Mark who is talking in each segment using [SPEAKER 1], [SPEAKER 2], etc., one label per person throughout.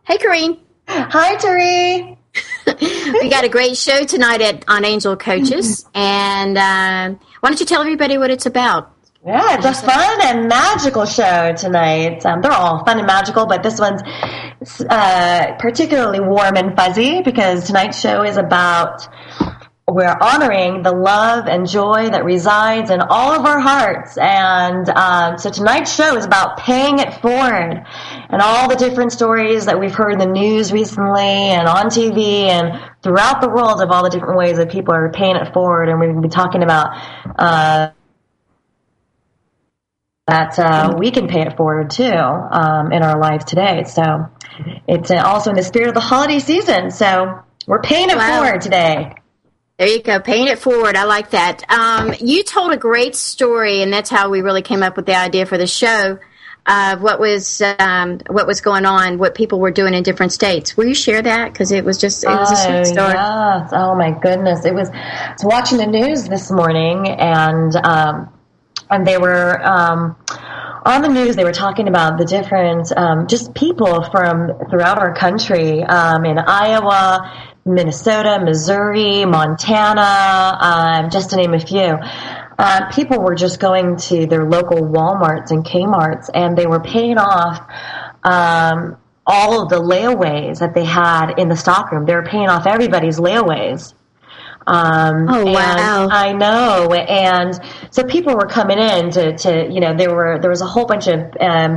[SPEAKER 1] Hey, Corrine.
[SPEAKER 2] Hi, Tari.
[SPEAKER 1] We got a great show tonight on Angel Coaches. And why don't you tell everybody what it's about?
[SPEAKER 2] Yeah, it's a fun and magical show tonight. They're all fun and magical, but this one's particularly warm and fuzzy because tonight's show is about we're honoring the love and joy that resides in all of our hearts. And so tonight's show is about paying it forward and all the different stories that we've heard in the news recently and on TV and throughout the world of all the different ways that people are paying it forward. And we're going to be talking about that we can pay it forward too in our lives today. So it's also in the spirit of the holiday season. So we're paying it forward today.
[SPEAKER 1] There you go. Paying it forward. I like that. You told a great story, and that's how we really came up with the idea for the show of what was going on, what people were doing in different states. Will you share that? Because it was a sweet story.
[SPEAKER 2] Yes. Oh my goodness. I was watching the news this morning, and they were on the news. They were talking about the different just people from throughout our country in Iowa, Minnesota, Missouri, Montana, just to name a few. People were just going to their local Walmarts and Kmarts, and they were paying off all of the layaways that they had in the stockroom. They were paying off everybody's layaways.
[SPEAKER 1] Oh, wow.
[SPEAKER 2] I know. And so people were coming in to there was a whole bunch of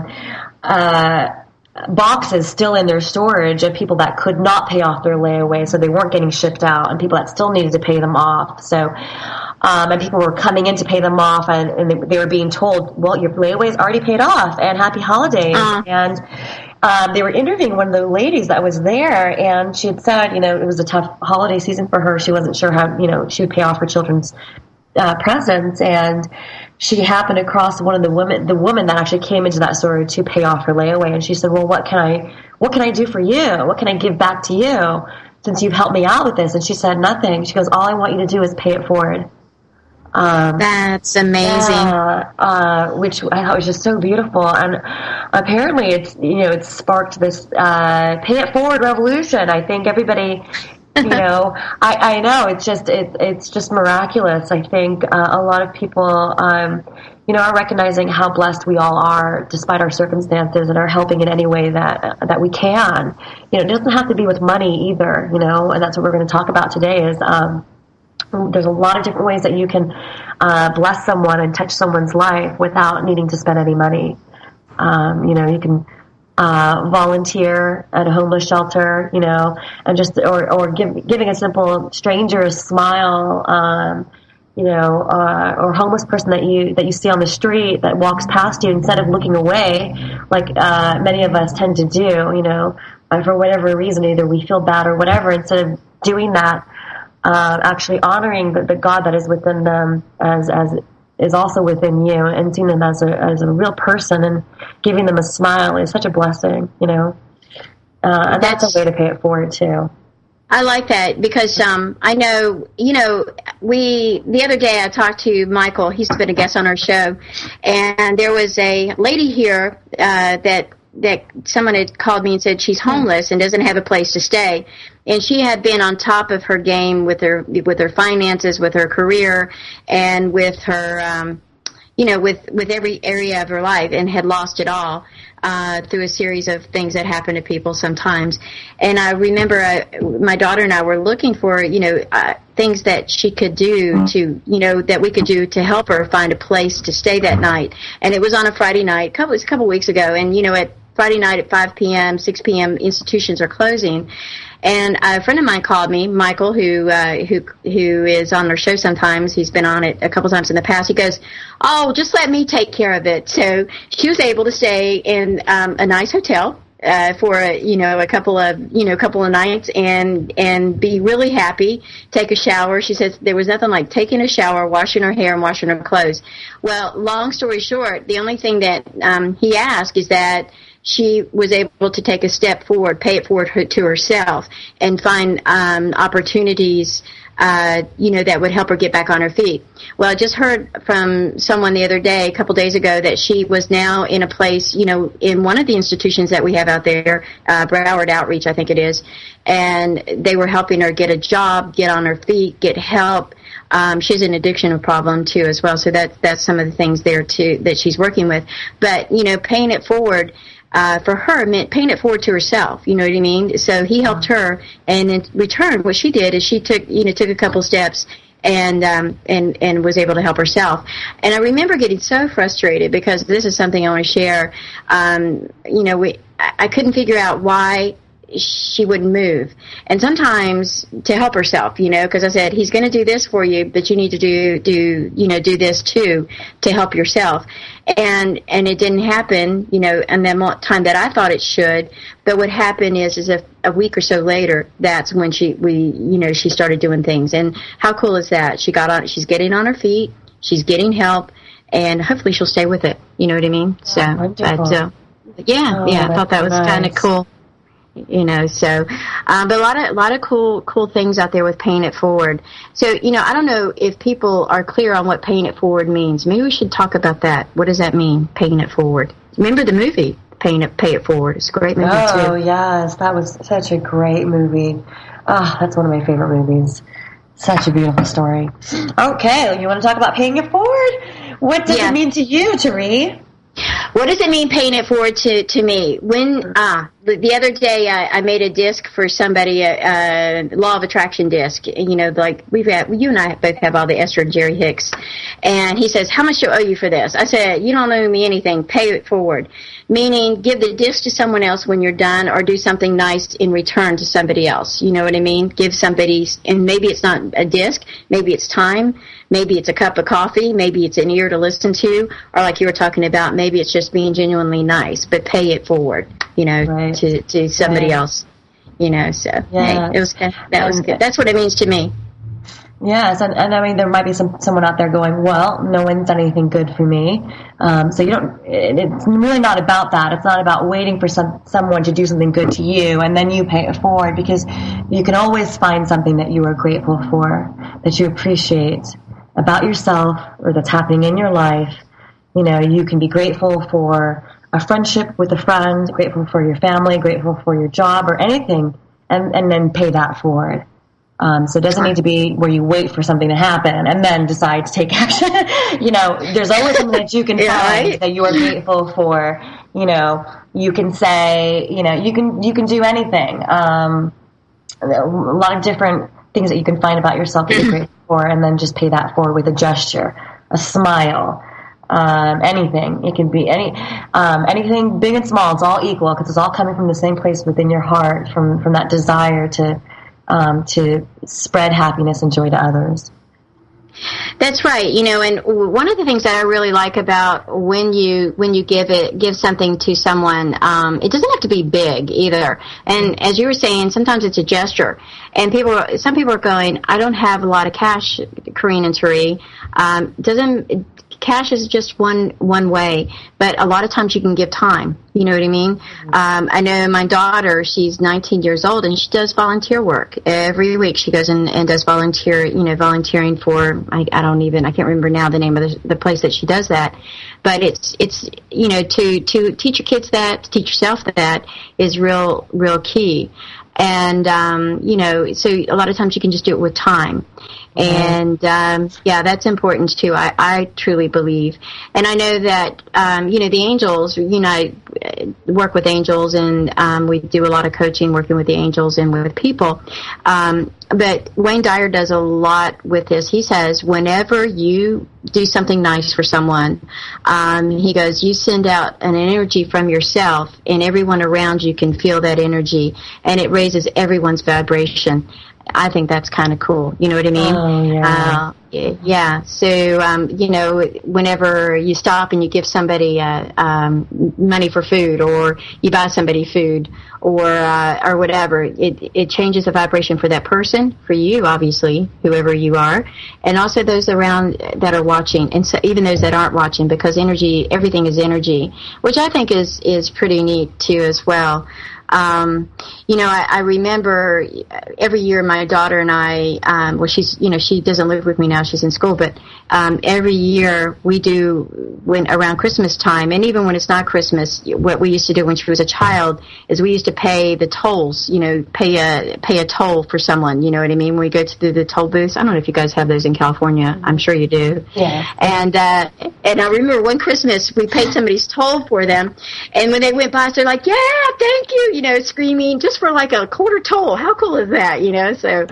[SPEAKER 2] boxes still in their storage of people that could not pay off their layaway, so they weren't getting shipped out, and people that still needed to pay them off. So, and people were coming in to pay them off, and they were being told, well, your layaway is already paid off, and happy holidays. And they were interviewing one of the ladies that was there, and she had said, it was a tough holiday season for her. She wasn't sure how, she would pay off her children's presents, and she happened across the woman that actually came into that store to pay off her layaway, and she said, well, what can I do for you? What can I give back to you since you've helped me out with this? And she said, nothing. She goes, all I want you to do is pay it forward.
[SPEAKER 1] That's amazing.
[SPEAKER 2] Which I thought was just so beautiful. And apparently it's sparked this pay it forward revolution. I think everybody, I know it's just miraculous. I think a lot of people, are recognizing how blessed we all are despite our circumstances and are helping in any way that we can. It doesn't have to be with money either, and that's what we're going to talk about today is, there's a lot of different ways that you can bless someone and touch someone's life without needing to spend any money. You can volunteer at a homeless shelter, and just or giving a simple stranger a smile, or a homeless person that you see on the street that walks past you, instead of looking away like many of us tend to do, for whatever reason, either we feel bad or whatever. Instead of doing that, actually honoring the God that is within them as is also within you, and seeing them as a real person and giving them a smile is such a blessing, and that's a way to pay it forward too.
[SPEAKER 1] I like that because I know, the other day I talked to Michael. He's been a guest on our show, and there was a lady here that someone had called me and said she's homeless and doesn't have a place to stay. And she had been on top of her game with her finances, with her career, and with her, with every area of her life, and had lost it all through a series of things that happen to people sometimes. And I remember my daughter and I were looking for, things that she could do to, that we could do to help her find a place to stay that night. And it was on a Friday night, a couple weeks ago. And, at Friday night at 5 p.m., 6 p.m., institutions are closing. And a friend of mine called me, Michael, who is on our show sometimes. He's been on it a couple times in the past. He goes, "Oh, just let me take care of it." So she was able to stay in a nice hotel for a couple of nights and be really happy. Take a shower. She says there was nothing like taking a shower, washing her hair, and washing her clothes. Well, long story short, the only thing that he asked is that she was able to take a step forward, pay it forward to herself, and find opportunities that would help her get back on her feet. Well, I just heard from someone the other day, a couple days ago, that she was now in a place, in one of the institutions that we have out there, Broward Outreach, I think it is, and they were helping her get a job, get on her feet, get help. She has an addiction problem too as well, so that's some of the things there too that she's working with. But paying it forward for her meant paying it forward to herself. You know what I mean? So he helped her, and in return, what she did is she took a couple steps and was able to help herself. And I remember getting so frustrated because this is something I want to share. I couldn't figure out why she wouldn't move, and sometimes to help herself, because I said, he's going to do this for you, but you need to do this too to help yourself, and it didn't happen, and the time that I thought it should. But what happened is a week or so later, that's when she started doing things. And how cool is that? She's getting on her feet, she's getting help, and hopefully she'll stay with it. You know what I mean? So, I thought that was kind of cool. But a lot of cool things out there with paying it forward. So, I don't know if people are clear on what paying it forward means. Maybe we should talk about that. What does that mean, paying it forward? Remember the movie, Pay It Forward? It's a great movie, too.
[SPEAKER 2] Oh, yes. That was such a great movie. Oh, that's one of my favorite movies. Such a beautiful story. Okay, you want to talk about paying it forward? What does it mean to you, Therese?
[SPEAKER 1] What does it mean, paying it forward to me? When the other day I made a disc for somebody, a law of attraction disc. Like you and I both have all the Esther and Jerry Hicks, and he says, "How much do I owe you for this?" I said, "You don't owe me anything. Pay it forward." Meaning, give the disc to someone else when you're done, or do something nice in return to somebody else. You know what I mean? Give somebody, and maybe it's not a disc, maybe it's time, maybe it's a cup of coffee, maybe it's an ear to listen to, or like you were talking about, maybe it's just being genuinely nice, but pay it forward, right. to somebody else, So hey, it was that was good. That's what it means to me.
[SPEAKER 2] Yes, and I mean, there might be someone out there going, well, no one's done anything good for me. So it's really not about that. It's not about waiting for someone to do something good to you and then you pay it forward, because you can always find something that you are grateful for, that you appreciate about yourself or that's happening in your life. You can be grateful for a friendship with a friend, grateful for your family, grateful for your job or anything, and then pay that forward. So it doesn't need to be where you wait for something to happen and then decide to take action. There's always something that you can find that you are grateful for. You can say, you can do anything. A lot of different things that you can find about yourself that you're grateful for, and then just pay that forward with a gesture, a smile, anything. It can be anything big and small. It's all equal because it's all coming from the same place within your heart, from that desire to spread happiness and joy to others.
[SPEAKER 1] That's right. And one of the things that I really like about when you give something to someone, it doesn't have to be big either. And as you were saying, sometimes it's a gesture. And some people are going, I don't have a lot of cash, Corrine and Therese. Cash is just one way, but a lot of times you can give time. You know what I mean? I know my daughter, she's 19 years old, and she does volunteer work. Every week she goes and does volunteering for, I can't remember now the name of the place that she does that. But it's to teach your kids that, to teach yourself that is real key. And, so a lot of times you can just do it with time. And, that's important too. I truly believe. And I know that, the angels, I work with angels, and, we do a lot of coaching working with the angels and with people. But Wayne Dyer does a lot with this. He says, whenever you do something nice for someone, he goes, you send out an energy from yourself, and everyone around you can feel that energy, and it raises everyone's vibration. I think that's kind of cool. You know what I mean?
[SPEAKER 2] Oh,
[SPEAKER 1] yeah. So, whenever you stop and you give somebody money for food, or you buy somebody food, or whatever, it changes the vibration for that person, for you, obviously, whoever you are, and also those around that are watching, and so even those that aren't watching, because everything is energy, which I think is pretty neat too as well. I remember every year my daughter and I, she doesn't live with me now, she's in school, but every year we do, when around Christmas time, and even when it's not Christmas, what we used to do when she was a child is we used to pay the tolls, pay a toll for someone, you know what I mean? When we go to the toll booths. I don't know if you guys have those in California. I'm sure you do.
[SPEAKER 2] Yeah.
[SPEAKER 1] And I remember one Christmas we paid somebody's toll for them, and when they went by, they're like, "Yeah, thank you," screaming just for like a quarter toll. How cool is that? So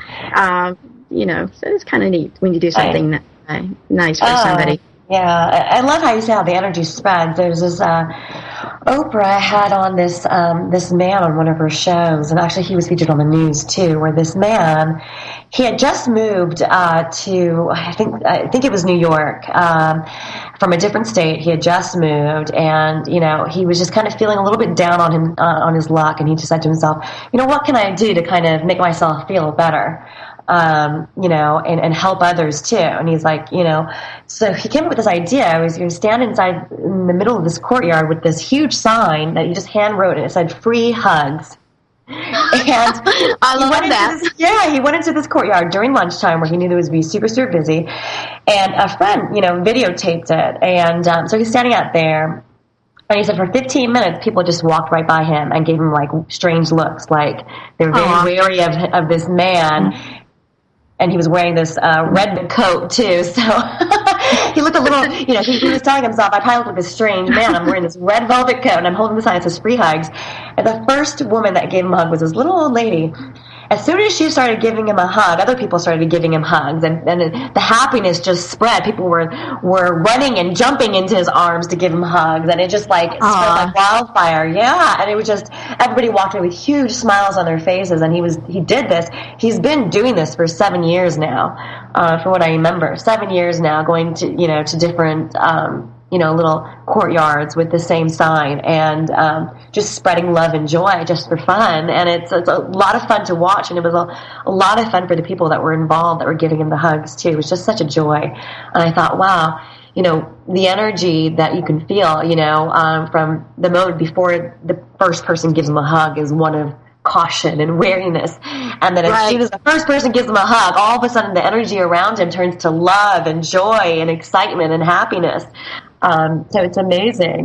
[SPEAKER 1] it's kind of neat when you do something nice for somebody.
[SPEAKER 2] Yeah, I love how you say how the energy spreads. There's this Oprah had on this man on one of her shows, and actually he was featured on the news too, where this man, he had just moved to I think it was New York, from a different state. He had just moved, and he was just kind of feeling a little bit down on his luck, and he just said to himself, what can I do to kind of make myself feel better? And help others too. And he's like, so he came up with this idea. He was standing inside in the middle of this courtyard with this huge sign that he just hand wrote, and it said "Free Hugs." And
[SPEAKER 1] I love that.
[SPEAKER 2] He went into this courtyard during lunchtime where he knew there was be super, super busy, and a friend, videotaped it, and so he's standing out there. And he said for 15 minutes, people just walked right by him and gave him like strange looks, like they're very wary of this man. And he was wearing this red coat, too. So he looked a little, he was telling himself, I probably look like a strange man. I'm wearing this red velvet coat, and I'm holding the sign that says "Free Hugs." And the first woman that gave him a hug was this little old lady. As soon as she started giving him a hug, other people started giving him hugs, and the happiness just spread. People were running and jumping into his arms to give him hugs, and it just spread like wildfire. Yeah, and it was just, everybody walked away with huge smiles on their faces, and he did this. He's been doing this for 7 years now, from what I remember. 7 years now, going to to different little courtyards with the same sign, and just spreading love and joy just for fun. And it's a lot of fun to watch, and it was a lot of fun for the people that were involved that were giving him the hugs too. It was just such a joy. And I thought, wow, the energy that you can feel, from the moment before the first person gives him a hug is one of caution and wariness, and then as soon as the first person gives him a hug, all of a sudden the energy around him turns to love and joy and excitement and happiness. So it's amazing.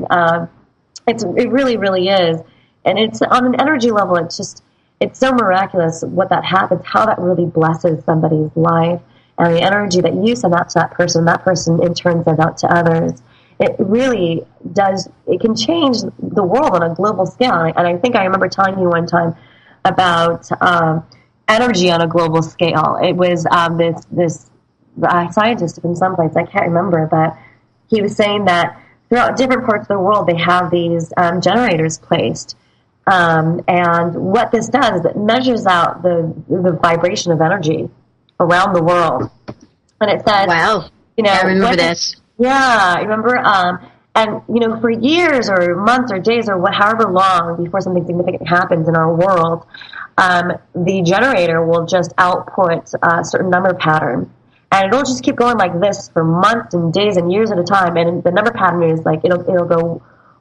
[SPEAKER 2] It really, really is. And it's on an energy level, it's so miraculous what that happens, how that really blesses somebody's life, and the energy that you send out to that person in turn sends out to others. It really does, it can change the world on a global scale. And I think I remember telling you one time about energy on a global scale. It was this scientist from someplace, I can't remember, but he was saying that throughout different parts of the world, they have these generators placed. And what this does is it measures out the vibration of energy around the world. And it says,
[SPEAKER 1] wow, I remember this.
[SPEAKER 2] Yeah, I remember. And, for years or months or days or however long before something significant happens in our world, the generator will just output a certain number pattern. And it'll just keep going like this for months and days and years at a time. And the number pattern is like, it'll go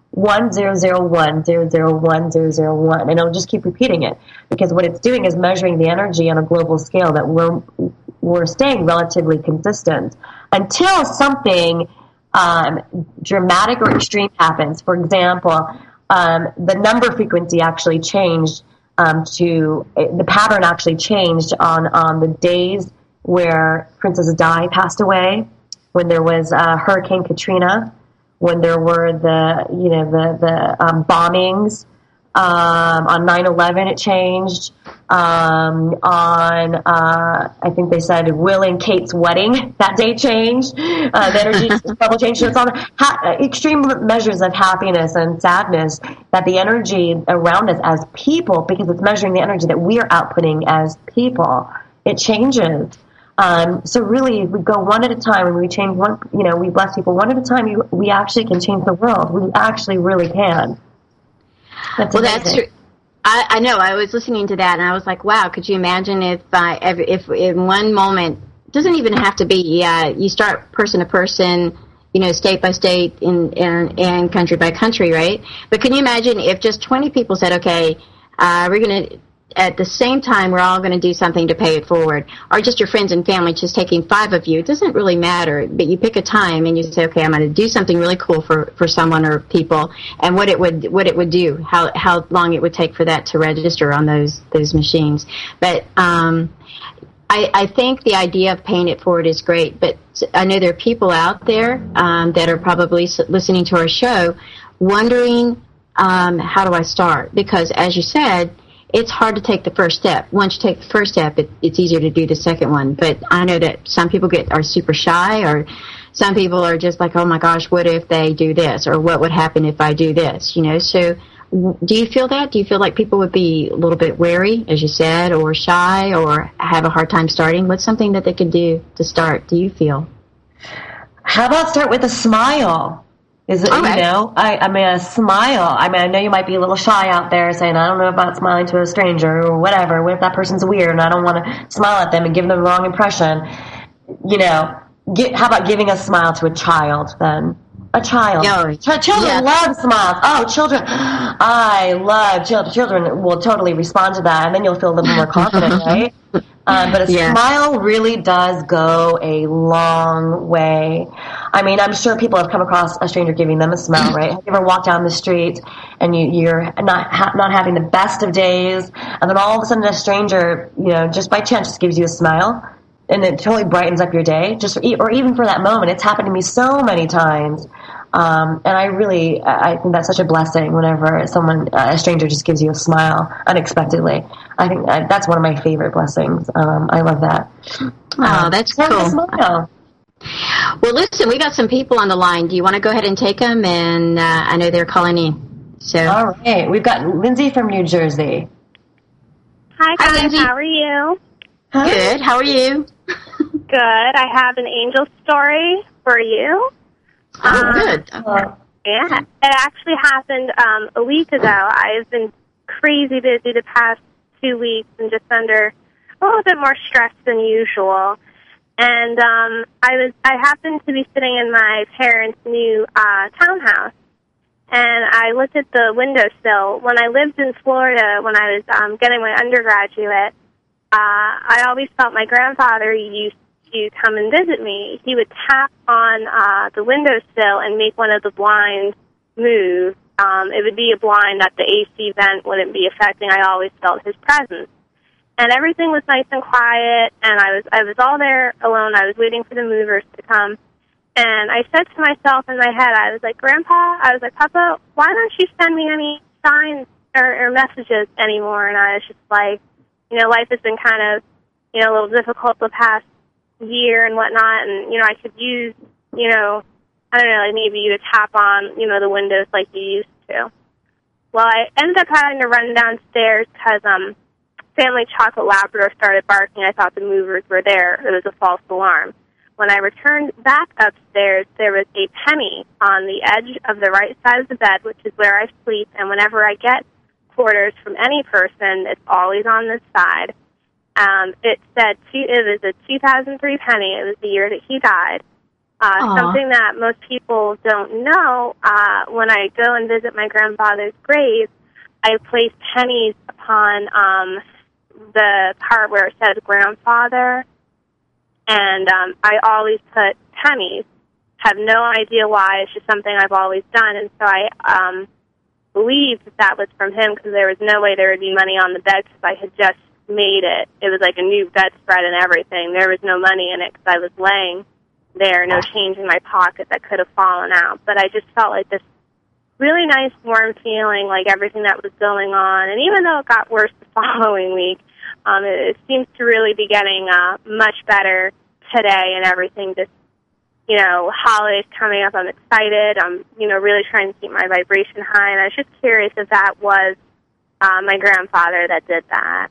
[SPEAKER 2] 1001, 001, 001. And it'll just keep repeating it. Because what it's doing is measuring the energy on a global scale that we're staying relatively consistent until something dramatic or extreme happens. For example, the number frequency actually changed the pattern actually changed on the days where Princess Di passed away, when there was Hurricane Katrina, when there were the bombings. On 9/11 it changed. I think they said Will and Kate's wedding, that day changed. The energy level changed. So it's on extreme measures of happiness and sadness that the energy around us as people, because it's measuring the energy that we are outputting as people, it changes. So really, if we go one at a time and we change one, we bless people one at a time, we actually can change the world. We actually really can.
[SPEAKER 1] That's true. I know. I was listening to that, and I was like, "Wow! Could you imagine if in one moment, it doesn't even have to be. You start person to person, state by state, and country by country, right? But can you imagine if just 20 people said, "Okay, we're going to, at the same time, we're all going to do something to pay it forward. Or just your friends and family, just taking 5 of you. It doesn't really matter, but you pick a time and you say, okay, I'm going to do something really cool for someone or people, and what it would do, how long it would take for that to register on those machines. But I think the idea of paying it forward is great, but I know there are people out there that are probably listening to our show wondering, how do I start? Because, as you said, it's hard to take the first step. Once you take the first step, it's easier to do the second one. But I know that some people are super shy, or some people are just like, oh my gosh, what if they do this? Or what would happen if I do this? So do you feel that? Do you feel like people would be a little bit wary, as you said, or shy, or have a hard time starting? What's something that they could do to start, do you feel?
[SPEAKER 2] How about start with a smile? Is it, okay. I mean, a smile. I mean, I know you might be a little shy out there saying, I don't know about smiling to a stranger or whatever. What if that person's weird and I don't want to smile at them and give them the wrong impression? How about giving a smile to a child then? A child. Children love smiles. Oh, children. I love children. Children will totally respond to that, and then you'll feel a little more confident, right? But a smile really does go a long way. I mean, I'm sure people have come across a stranger giving them a smile, right? Have you ever walked down the street and you're not having the best of days, and then all of a sudden a stranger, just by chance just gives you a smile, and it totally brightens up your day, or even for that moment. It's happened to me so many times. And I think that's such a blessing whenever a stranger just gives you a smile unexpectedly. I think that's one of my favorite blessings. I love that.
[SPEAKER 1] Oh, that's cool. Smile. Well, listen, we got some people on the line. Do you want to go ahead and take them? And I know they're calling in. So.
[SPEAKER 2] All right. We've got Lindsay from New Jersey.
[SPEAKER 3] Hi, guys.
[SPEAKER 1] Lindsay.
[SPEAKER 3] How are you?
[SPEAKER 1] Hi. Good. How are you?
[SPEAKER 3] Good. I have an angel story for you.
[SPEAKER 1] Oh, good.
[SPEAKER 3] Yeah. It actually happened a week ago. I've been crazy busy the past 2 weeks and just under a little bit more stressed than usual. And I happened to be sitting in my parents' new townhouse, and I looked at the windowsill. When I lived in Florida, when I was getting my undergraduate, I always felt my grandfather used to come and visit me. He would tap on the windowsill and make one of the blinds move. It would be a blind that the AC vent wouldn't be affecting. I always felt his presence. And everything was nice and quiet, and I was all there alone. I was waiting for the movers to come. And I said to myself in my head, I was like, Papa, why don't you send me any signs or messages anymore? And I was just like, life has been kind of, a little difficult the past year and whatnot, and, I could use, I don't know, like maybe you to tap on, the windows like you used to. Well, I ended up having to run downstairs because, Family Chocolate Labrador started barking. I thought the movers were there. It was a false alarm. When I returned back upstairs, there was a penny on the edge of the right side of the bed, which is where I sleep, and whenever I get quarters from any person, it's always on this side. It was a 2003 penny. It was the year that he died. Something that most people don't know, when I go and visit my grandfather's grave, I place pennies upon the part where it says grandfather, and I always put pennies. Have no idea why. It's just something I've always done, and so I believed that was from him, because there was no way there would be money on the bed, because I had just made it. It was like a new bedspread and everything. There was no money in it because I was laying there, no change in my pocket that could have fallen out. But I just felt like this really nice, warm feeling, like everything that was going on. And even though it got worse the following week, it seems to really be getting much better today, and everything just, holidays coming up, I'm excited. I'm, really trying to keep my vibration high. And I was just curious if that was my grandfather that did that.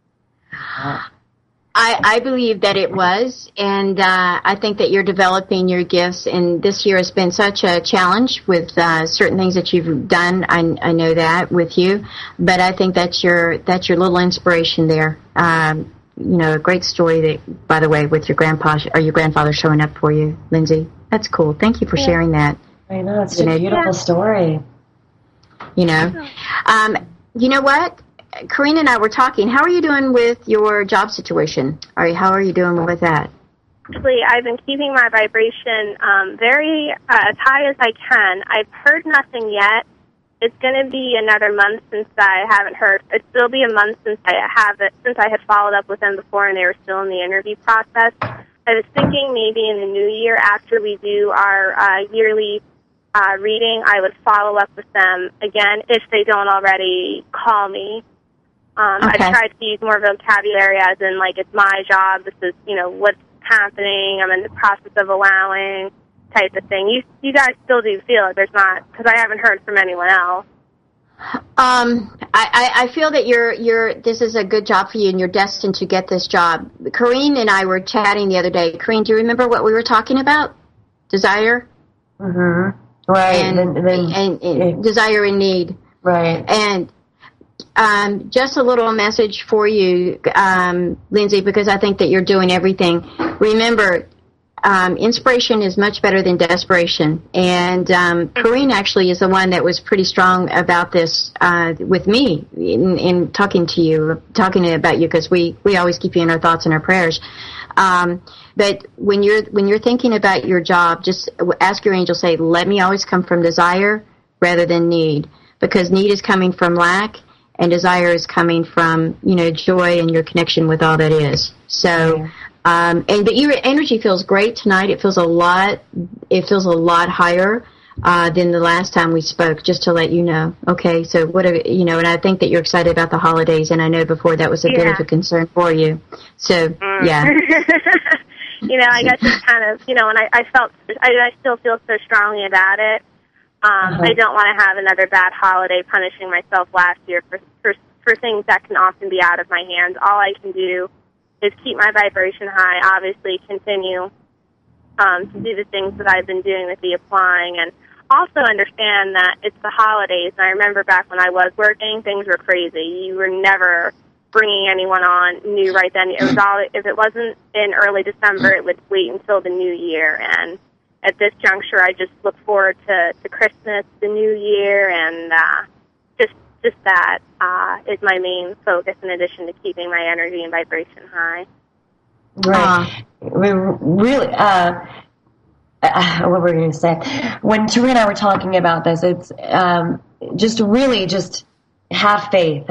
[SPEAKER 1] I believe that it was, and I think that you're developing your gifts, and this year has been such a challenge with certain things that you've done. I know that with you, but I think that's your little inspiration there. A great story that, by the way, with your grandpa or your grandfather showing up for you, Lindsay. That's cool. Thank you for sharing that.
[SPEAKER 2] I know, it's a beautiful story.
[SPEAKER 1] You know what? Corinne and I were talking. How are you doing with your job situation? How are you doing with that?
[SPEAKER 3] Actually, I've been keeping my vibration very as high as I can. I've heard nothing yet. It's going to be another month since I haven't heard. It'll be a month since I had followed up with them before and they were still in the interview process. I was thinking maybe in the new year, after we do our yearly reading, I would follow up with them again if they don't already call me. I tried to use more vocabulary as in, like, it's my job, this is, what's happening, I'm in the process of allowing type of thing. You guys still do feel it. There's not, because I haven't heard from anyone else.
[SPEAKER 1] I feel that this is a good job for you and you're destined to get this job. Corinne and I were chatting the other day. Corinne, do you remember what we were talking about? Desire?
[SPEAKER 2] Mm-hmm. Right.
[SPEAKER 1] And desire and need.
[SPEAKER 2] Right.
[SPEAKER 1] And just a little message for you, Lindsay, because I think that you're doing everything. Remember, inspiration is much better than desperation. And Corinne actually is the one that was pretty strong about this with me in talking about you, because we always keep you in our thoughts and our prayers. But when you're thinking about your job, just ask your angel, say, let me always come from desire rather than need, because need is coming from lack and desire is coming from, joy and your connection with all that is. So, but your energy feels great tonight. It feels a lot higher than the last time we spoke, just to let you know. Okay, so whatever, and I think that you're excited about the holidays, and I know before that was a bit of a concern for you. So, yeah.
[SPEAKER 3] I guess it's kind of, and I still feel so strongly about it. I don't want to have another bad holiday punishing myself last year for things that can often be out of my hands. All I can do is keep my vibration high, obviously continue to do the things that I've been doing with the applying, and also understand that it's the holidays. And I remember back when I was working, things were crazy. You were never bringing anyone on new right then. It was all, if it wasn't in early December, it would wait until the new year. And at this juncture, I just look forward to Christmas, the new year, and just that is my main focus, in addition to keeping my energy and vibration high.
[SPEAKER 2] Right. We really, what were we going to say? When Terry and I were talking about this, it's just really just have faith.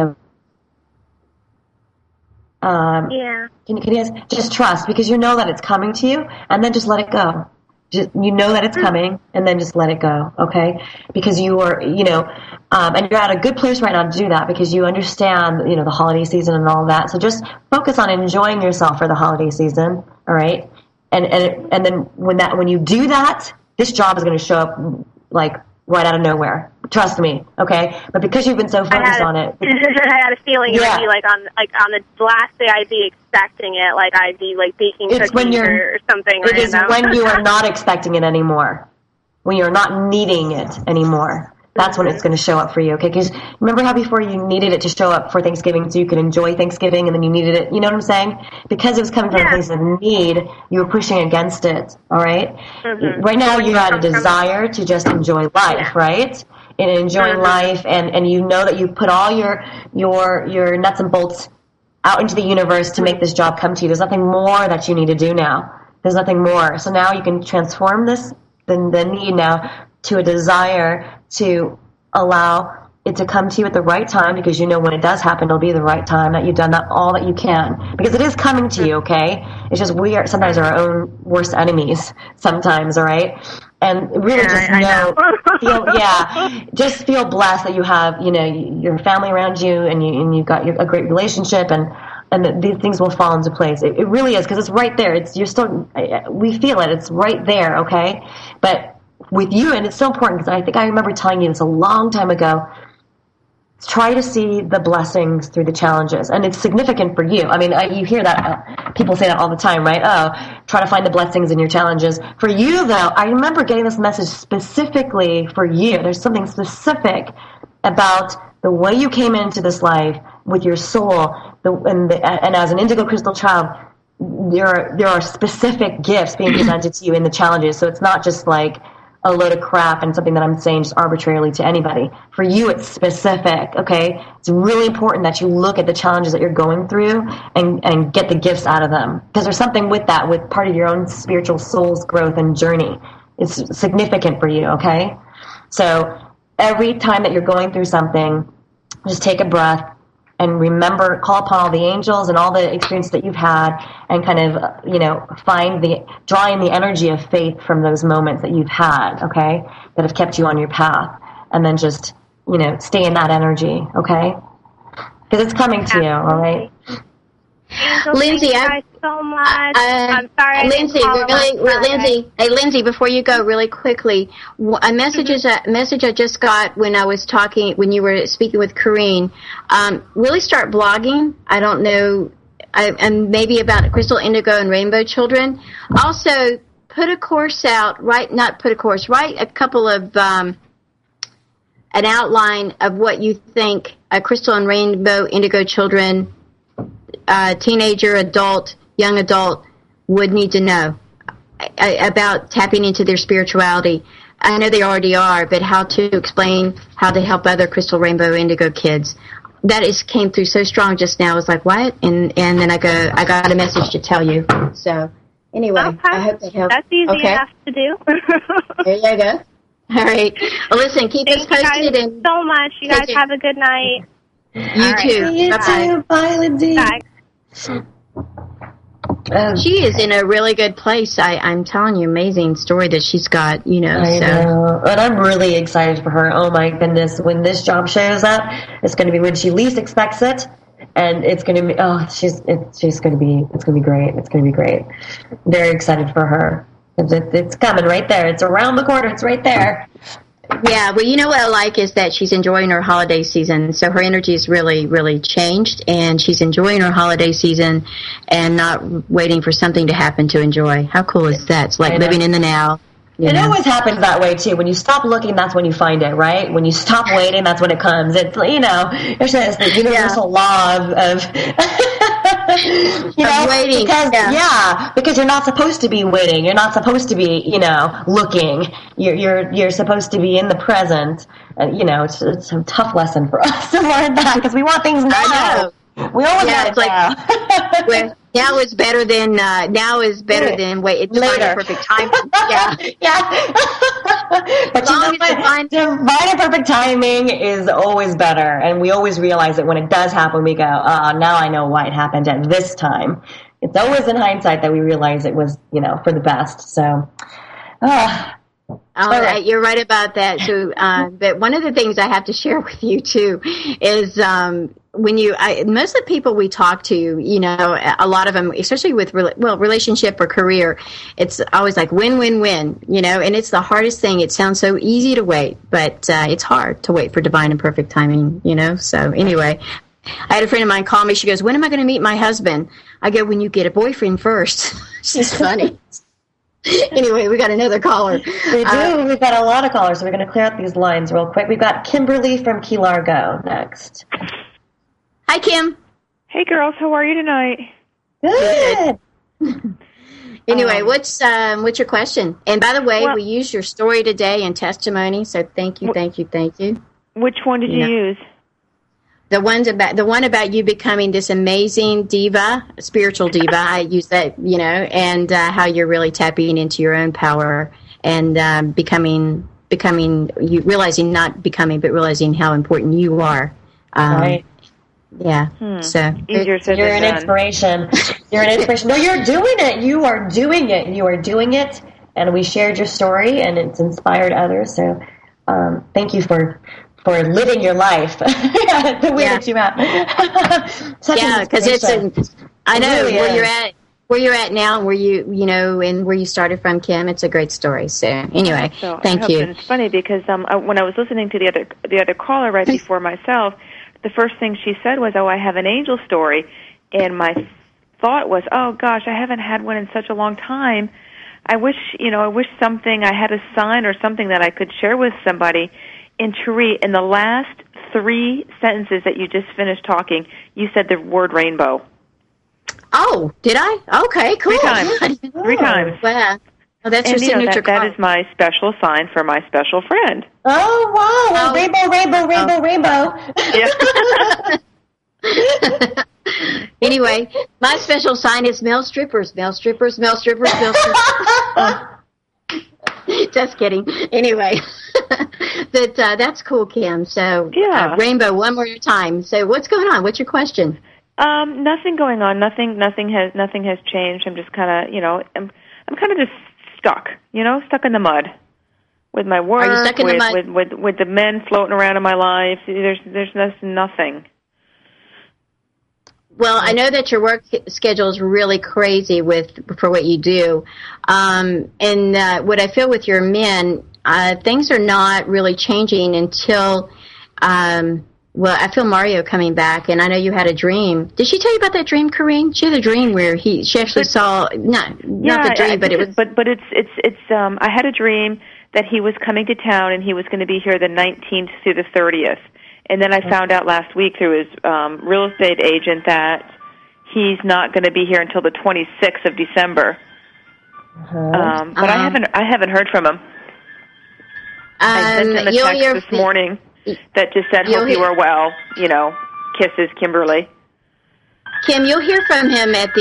[SPEAKER 3] Yeah.
[SPEAKER 2] Can you just trust, because you know that it's coming to you, and then just let it go. You know that it's coming, and then just let it go, okay? Because you are, and you're at a good place right now to do that, because you understand, the holiday season and all that. So just focus on enjoying yourself for the holiday season, all right? And then when you do that, this job is going to show up like right out of nowhere. Trust me, okay? But because you've been so focused on it,
[SPEAKER 3] I had a feeling it would be like on the last day I'd be expecting it, like I'd be like baking cookies or something.
[SPEAKER 2] It is when you are not expecting it anymore, when you're not needing it anymore. That's when it's going to show up for you, okay? Because remember how before you needed it to show up for Thanksgiving so you could enjoy Thanksgiving, and then you needed it, you know what I'm saying? Because it was coming from a place of need, you were pushing against it, all right? Mm-hmm. Right now you're at a desire to just enjoy life, right? And enjoying life, and you know that you put all your nuts and bolts out into the universe to make this job come to you. There's nothing more that you need to do now. There's nothing more. So now you can transform this, the need now, to a desire to allow it to come to you at the right time, because you know when it does happen, it'll be the right time, that you've done all that you can. Because it is coming to you, okay? It's just we are sometimes our own worst enemies sometimes, all right? And really just feel blessed that you have, your family around you, and you've got a great relationship, and these things will fall into place. It really is, because it's right there. We feel it. It's right there, okay? But with you, and it's so important, because I think I remember telling you this a long time ago, try to see the blessings through the challenges. And it's significant for you. I mean, you hear that, people say that all the time, right? Oh, try to find the blessings in your challenges. For you, though, I remember getting this message specifically for you. There's something specific about the way you came into this life with your soul, and as an indigo crystal child, there are specific gifts being presented to you in the challenges. So it's not just like, a load of crap and something that I'm saying just arbitrarily to anybody. For you, it's specific, okay? It's really important that you look at the challenges that you're going through and get the gifts out of them. Because there's something with that, with part of your own spiritual soul's growth and journey. It's significant for you, okay? So every time that you're going through something, just take a breath and remember, call upon all the angels and all the experiences that you've had, and kind of, drawing the energy of faith from those moments that you've had, okay, that have kept you on your path, and then just, stay in that energy, okay, because it's coming to you, all right?
[SPEAKER 3] Angel,
[SPEAKER 1] Lindsay,
[SPEAKER 3] thank you guys so much. I'm sorry.
[SPEAKER 1] Lindsay, before you go, really quickly, a message I just got when you were speaking with Corrine. Really start blogging. I don't know, and maybe about Crystal Indigo and Rainbow Children. Also, put a course out. Write a couple of an outline of what you think a Crystal and Rainbow Indigo Children, teenager, adult, young adult, would need to know about tapping into their spirituality. I know they already are, but how to explain how to help other Crystal, Rainbow, Indigo kids. That came through so strong just now. I was like, what? And then I got a message to tell you. So anyway,
[SPEAKER 3] okay.
[SPEAKER 1] I hope that helps.
[SPEAKER 3] That's easy enough to do.
[SPEAKER 1] There you go. All right. Well, listen, keep us posted.
[SPEAKER 3] Thank you guys so much. You guys have a good night.
[SPEAKER 1] You too.
[SPEAKER 2] You too. Bye, Lindsay.
[SPEAKER 3] Bye.
[SPEAKER 1] She is in a really good place. I'm telling you, amazing story that she's got,
[SPEAKER 2] I know. And I'm really excited for her. Oh my goodness. When this job shows up, it's going to be when she least expects it. And it's going to be, it's going to be great. It's going to be great. Very excited for her. It's coming right there. It's around the corner. It's right there.
[SPEAKER 1] Yeah, well, you know what I like is that she's enjoying her holiday season. So her energy is really, really changed, and she's enjoying her holiday season and not waiting for something to happen to enjoy. How cool is that? It's like living in the now.
[SPEAKER 2] It always happens that way, too. When you stop looking, that's when you find it, right? When you stop waiting, that's when it comes. It's, it's just the universal law of waiting. Because you're not supposed to be waiting. You're not supposed to be, looking. You're supposed to be in the present. It's a tough lesson for us to learn that because we want things now.
[SPEAKER 1] I know.
[SPEAKER 2] We always want it now.
[SPEAKER 1] Now is better than wait. It's later. Perfect timing. Yeah.
[SPEAKER 2] But divine and perfect timing is always better, and we always realize that when it does happen, we go, now I know why it happened at this time. It's always in hindsight that we realize it was, for the best. So.
[SPEAKER 1] You're right about that. So, but one of the things I have to share with you too is most of the people we talk to, a lot of them, especially with relationship or career, it's always like win, win, win, and it's the hardest thing. It sounds so easy to wait, but it's hard to wait for divine and perfect timing, So anyway, I had a friend of mine call me. She goes, "When am I going to meet my husband?" I go, "When you get a boyfriend first." She's funny. Anyway, we got another caller.
[SPEAKER 2] We do. We've got a lot of callers, so we're going to clear out these lines real quick. We've got Kimberly from Key Largo next.
[SPEAKER 1] Hi, Kim.
[SPEAKER 4] Hey, girls. How are you tonight?
[SPEAKER 2] Good.
[SPEAKER 1] Anyway, what's your question? And by the way, we used your story today and testimony, so thank you.
[SPEAKER 4] Which one did you use?
[SPEAKER 1] The one about you becoming this amazing diva, spiritual diva. I use that, and how you're really tapping into your own power and becoming you, realizing not becoming, but realizing how important you are.
[SPEAKER 2] Right.
[SPEAKER 1] Yeah. So
[SPEAKER 4] easier said
[SPEAKER 2] you're
[SPEAKER 4] than
[SPEAKER 2] an
[SPEAKER 4] done.
[SPEAKER 2] inspiration. You're an inspiration. No, you're doing it. You are doing it. You are doing it. And we shared your story, and it's inspired others. So thank you for living your life the way that you have.
[SPEAKER 1] Because I know
[SPEAKER 2] really
[SPEAKER 1] where you're at now, and where and where you started from, Kim. It's a great story. So anyway, thank you.
[SPEAKER 4] It's funny because when I was listening to the other caller right before myself, the first thing she said was, "Oh, I have an angel story," and my thought was, "Oh gosh, I haven't had one in such a long time. I wish I had a sign or something that I could share with somebody." And Cherie, in the last 3 sentences that you just finished talking, you said the word rainbow.
[SPEAKER 1] Oh, did I? Okay, cool.
[SPEAKER 4] 3 times. 3 times.
[SPEAKER 1] Wow. Oh, that's your
[SPEAKER 4] And,
[SPEAKER 1] signature
[SPEAKER 4] that
[SPEAKER 1] card.
[SPEAKER 4] is my special sign for my special friend.
[SPEAKER 2] Oh, wow. Well, rainbow.
[SPEAKER 4] Yeah.
[SPEAKER 1] Anyway, my special sign is male strippers. Male strippers. Just kidding. Anyway, but that's cool, Kim. So,
[SPEAKER 4] Yeah.
[SPEAKER 1] rainbow one more time. So, what's going on? What's your question?
[SPEAKER 4] Nothing going on. Nothing has changed. I'm just kind of, I'm kind of just stuck. Stuck in the mud with my work.
[SPEAKER 1] Are you stuck in the mud?
[SPEAKER 4] With the men floating around in my life? There's nothing.
[SPEAKER 1] Well, I know that your work schedule is really crazy for what you do, and what I feel with your men, things are not really changing until. Well, I feel Mario coming back, and I know you had a dream. Did she tell you about that dream, Corrine? She had a dream where she actually saw not the dream, but it was.
[SPEAKER 4] But it's. I had a dream that he was coming to town, and he was going to be here the 19th through the 30th. And then I found out last week through his real estate agent that he's not going to be here until the 26th of December. But I haven't heard from him. I sent him a text this morning that just said, "Hope you are well." Kisses, Kimberly.
[SPEAKER 1] Kim, you'll hear from him at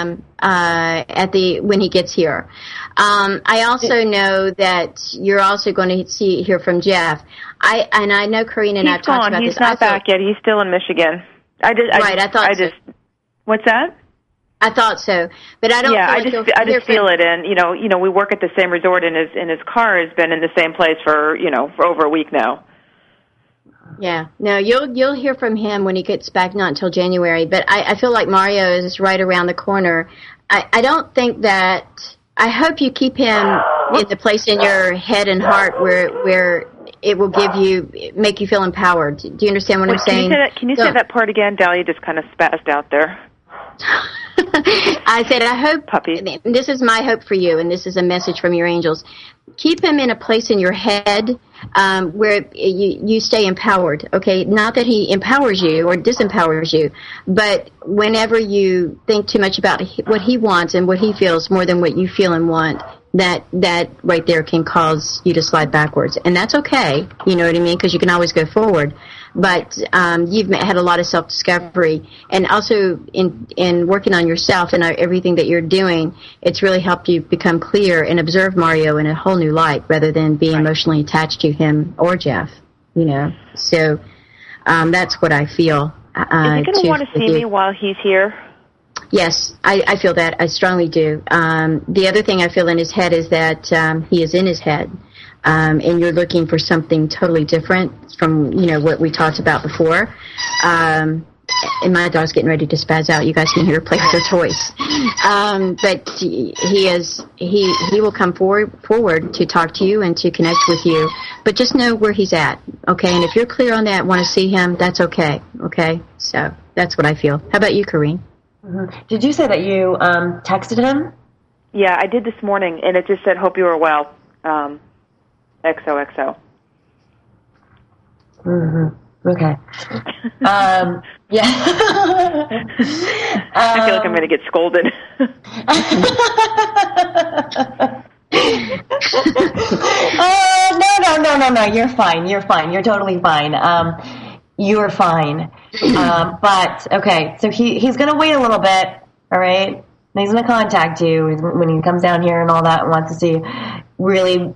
[SPEAKER 1] the when he gets here. I also know that you're also going to hear from Jeff. I know Corrine and I've talked about this.
[SPEAKER 4] He's not back yet. He's still in Michigan. I thought. What's that?
[SPEAKER 1] I thought so, but I don't.
[SPEAKER 4] Yeah, I just feel it, and we work at the same resort, and his car has been in the same place for over a week now.
[SPEAKER 1] Yeah, no, you'll hear from him when he gets back, not until January. But I feel like Mario is right around the corner. I don't think that. I hope you keep him in the place in your head and heart where it will make you feel empowered. Do you understand what I'm saying?
[SPEAKER 4] Can you say that part again? Dahlia just kind of spazzed out there.
[SPEAKER 1] I said, I hope,
[SPEAKER 4] puppy.
[SPEAKER 1] This is my hope for you, and this is a message from your angels. Keep him in a place in your head where you stay empowered, okay? Not that he empowers you or disempowers you, but whenever you think too much about what he wants and what he feels more than what you feel and want, that right there can cause you to slide backwards. And that's okay, you know what I mean, because you can always go forward. But you've had a lot of self-discovery, and also in working on yourself and everything that you're doing, it's really helped you become clear and observe Mario in a whole new light rather than being emotionally attached to him or Jeff, So that's what I feel.
[SPEAKER 4] Is he going to want to see me while he's here?
[SPEAKER 1] Yes, I feel that. I strongly do. The other thing I feel in his head is that he is in his head. And you're looking for something totally different from, what we talked about before. And my dog's getting ready to spaz out. You guys can hear her play with her toys. But he will come forward to talk to you and to connect with you. But just know where he's at, okay? And if you're clear on that, want to see him, that's okay, okay? So that's what I feel. How about you, Corrine?
[SPEAKER 2] Mm-hmm. Did you say that you texted him?
[SPEAKER 4] Yeah, I did this morning, and it just said, "Hope you are well." XOXO.
[SPEAKER 2] Mm-hmm. Okay. Yeah.
[SPEAKER 4] I feel like I'm going to get scolded.
[SPEAKER 2] No. You're fine. You're totally fine. You're fine. But, okay, so he's going to wait a little bit, all right? And he's going to contact you when he comes down here and all that and wants to see you. Really,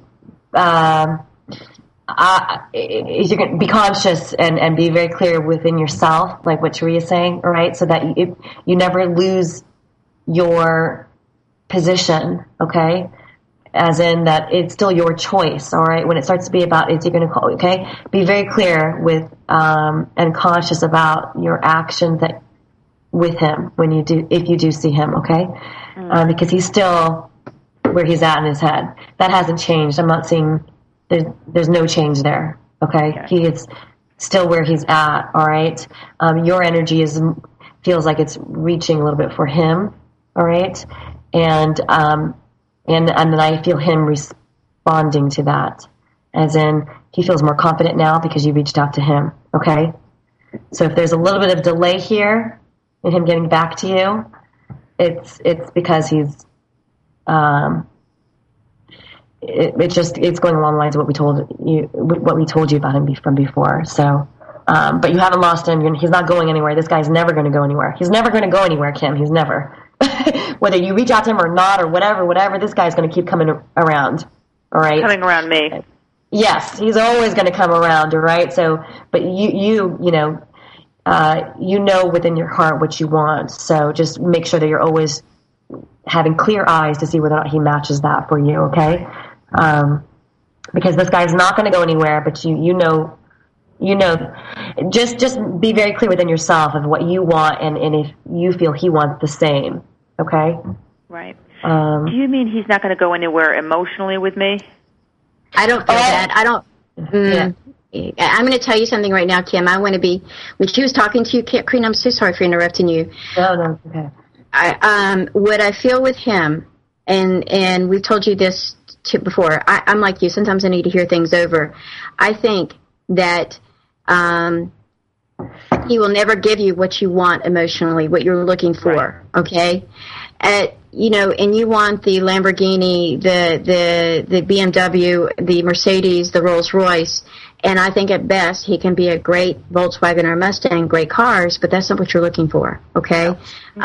[SPEAKER 2] you're going to be conscious and be very clear within yourself, like what Sharia is saying, all right? So that you never lose your position, okay? As in that it's still your choice, all right? When it starts to be about, is he going to call, okay? Be very clear with, and conscious about your actions with him if you do see him, okay? Because he's still where he's at in his head. That hasn't changed. I'm not seeing, there's no change there, okay? He is still where he's at, all right? Your energy feels like it's reaching a little bit for him, all right? And then I feel him responding to that, as in he feels more confident now because you reached out to him, okay? So if there's a little bit of delay here in him getting back to you, it's because he's it's going along the lines of what we told you about him from before. So, but you haven't lost him. He's not going anywhere. This guy's never going to go anywhere. He's never going to go anywhere, Kim. He's never. Whether you reach out to him or not, or whatever, this guy's going to keep coming around. All right,
[SPEAKER 4] coming around me.
[SPEAKER 2] Yes, he's always going to come around. All right. So, but you know within your heart what you want. So just make sure that you're always having clear eyes to see whether or not he matches that for you. Okay. Because this guy's not going to go anywhere, but you know, just be very clear within yourself of what you want, and if you feel he wants the same. Okay.
[SPEAKER 4] Right. Do you mean he's not going to go anywhere emotionally with me?
[SPEAKER 1] I don't feel that. I don't. I'm going to tell you something right now, Kim. I want to be. When she was talking to you, Kareen, I'm so sorry for interrupting you.
[SPEAKER 2] No, okay.
[SPEAKER 1] What I feel with him, and we've told you this before. I'm like you. Sometimes I need to hear things over. I think that he will never give you what you want emotionally, what you're looking for. Right. Okay. And you want the Lamborghini, the BMW, the Mercedes, the Rolls Royce, and I think at best he can be a great Volkswagen or Mustang, great cars, but that's not what you're looking for, okay?